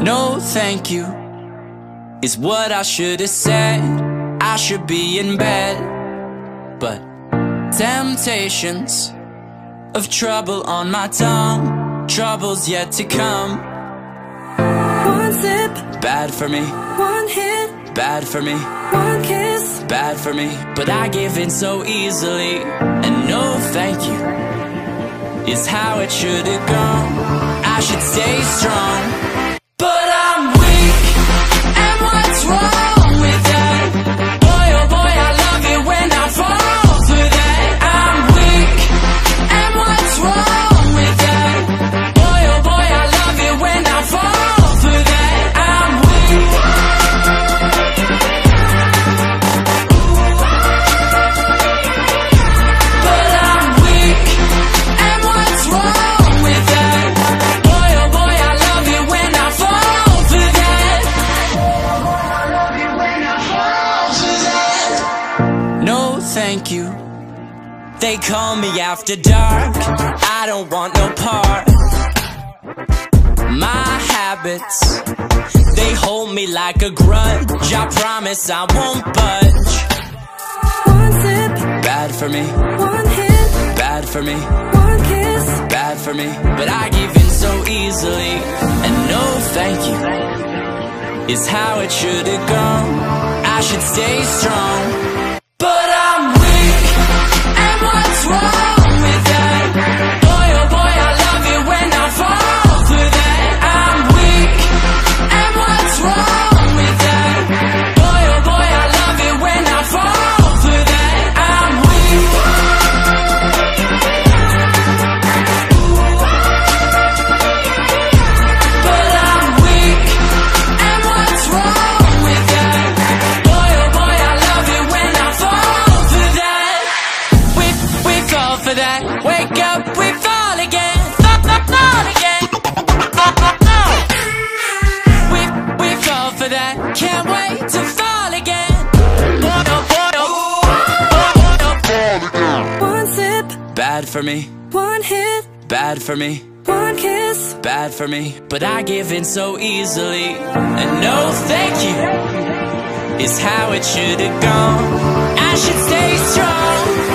No thank you is what I should have said. I should be in bed, but temptations of trouble on my tongue, trouble's yet to come. One sip, bad for me. One hit, bad for me. One kiss, bad for me. But I give in so easily, and no thank you is how it should have gone. I should stay strong, but I'm weak, and what's wrong with that? Boy, oh boy, I love it when I fall for that. I'm weak, and what's wrong with that? Boy, oh boy, I love it when I fall for that. I'm weak. But I'm weak, and what's wrong with that? Boy, oh boy, I love it when I fall for that. No thank you, they call me after dark, I don't want no part. My habits, they hold me like a grudge, I promise I won't budge. one sip, Bad for me, one hit, bad for me, one kiss, bad for me. But I give in so easily, and no thank you is how it should have gone. I should stay strong, but I'm weak, and what's wrong with that? Boy, oh boy, I love it when I fall for that. I'm weak, and what's wrong with that? Boy, oh boy, I love it when I fall for that. I'm weak. But I'm weak, and what's wrong with that? Boy, oh boy, I love it when I fall for that. We fall for that. Wake up, we fall again. Fall again. We fall for that. Can't wait to fall again. Boy, oh boy, oh. one sip, Bad for me, one hit, bad for me, one kiss, bad for me. But I give in so easily, and no thank you is how it should have gone. I should stay strong,